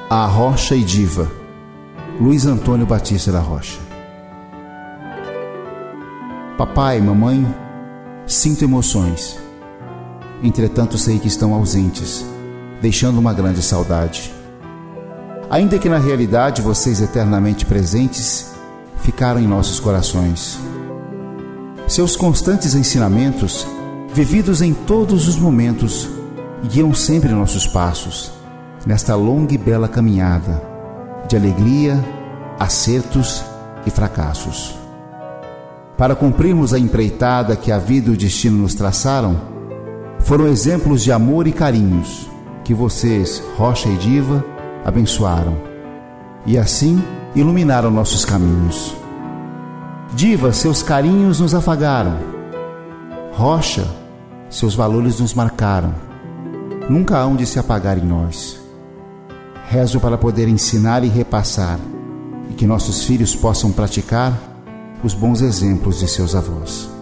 A Rocha e Diva, Luiz Antônio Batista da Rocha. Papai, mamãe, sinto emoções. Entretanto, sei que estão ausentes, deixando uma grande saudade. Ainda que na realidade vocês eternamente presentes ficaram em nossos corações. Seus constantes ensinamentos, vividos em todos os momentos, guiam sempre nossos passos, nesta longa e bela caminhada, de alegria, acertos e fracassos. Para cumprirmos a empreitada que a vida e o destino nos traçaram, foram exemplos de amor e carinhos que vocês, Rocha e Diva, abençoaram, e assim iluminaram nossos caminhos. Diva, seus carinhos nos afagaram. Rocha, seus valores nos marcaram. Nunca hão de se apagar em nós. Rezo para poder ensinar e repassar, e que nossos filhos possam praticar os bons exemplos de seus avós.